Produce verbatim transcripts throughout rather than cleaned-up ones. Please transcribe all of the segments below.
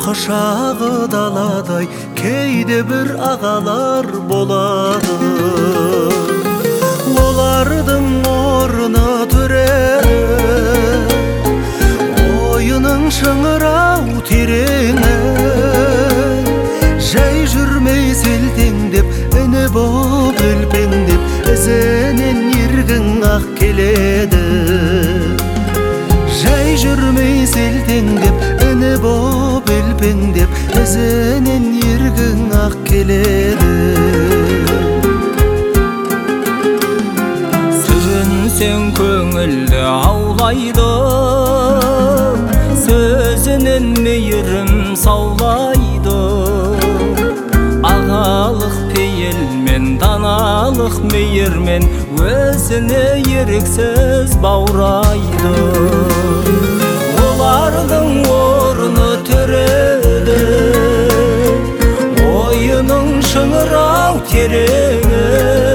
Құшағы даладай кейде бір ағалар болады. Олардың орны түрені, ойының шыңырау тереңі. Жай жүрмей селтеңдеп, іні боп үлпеңдеп, ізінен ергің ақ келеді. Жай жүрмей селтеңдеп, іні боп үлпеңдеп, ізінен ергің ақ келеді. Сүйінсең көңілді аулайды, сөзінен мейірім саулайды. Ағалық пейілмен, даналық мейірмен өзіне еріксіз баурайды. Олардың орны түреді, ойының шыңырау тереңі.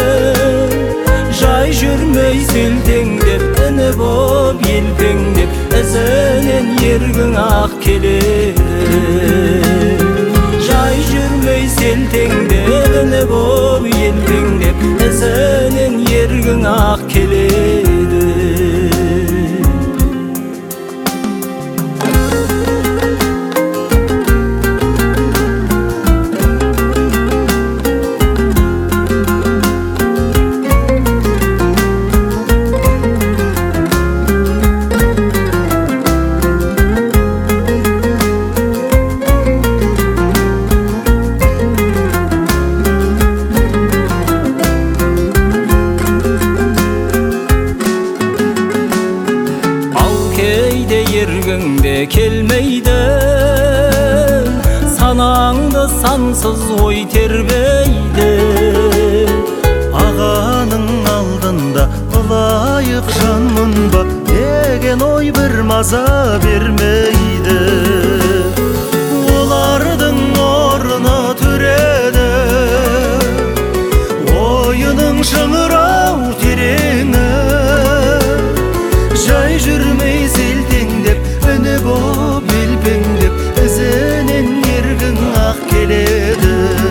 Жай жүрмей селтеңдеп, іні боп елпеңдеп, ізінен ергің ақ келеді. Жай жүрмей селтеңдеп, іні боп елпеңдеп, ізінен ергің ақ келеді. Ергіңде келмейді, санаңды сансыз ой тербейді. Ағаның алдында ылайық жанмын ба деген ой бір маза бермейді. Олардың орны түреді, ойының шыңырау тереңі. Жай жүрмей селтеңдеп, іні боп елпеңдеп, ізінен ергің ақ келеді.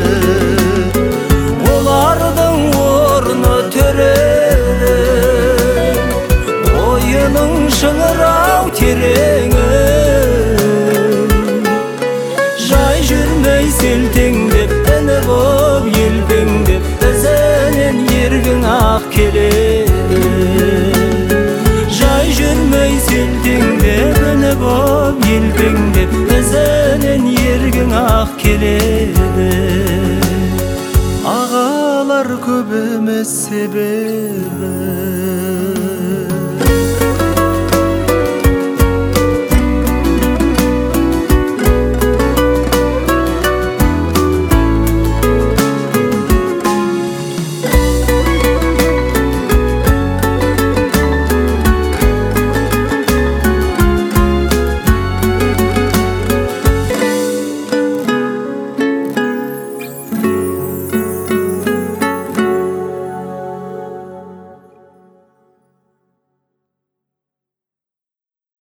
Олардың орны түреді, ойының шыңырау тереңі. Жай жүрмей селтеңдеп, іні боп елпеңдеп, ізінен ергің ақ келеді. Жай жүрмей селтеңдеп, іні боп елпеңдеп, ізінен ергің ақ келеді. Ағалар көп емес себебі,